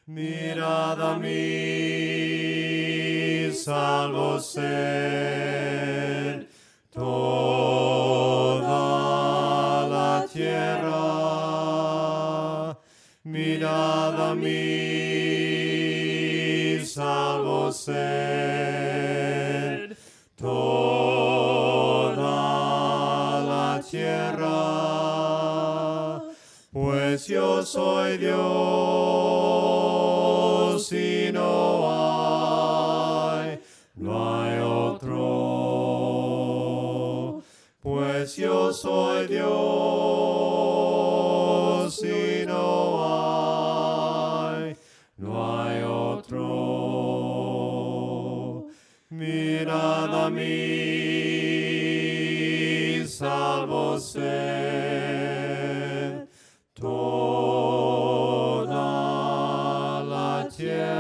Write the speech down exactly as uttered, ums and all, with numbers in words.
Mirad a mí, salvo ser toda la tierra. Mirad a mí, salvo ser toda la tierra, pues yo soy Dios y no hay, no hay otro, pues yo soy Dios y no hay, no hay otro. Mirad a mí, salvo ser toda la tierra.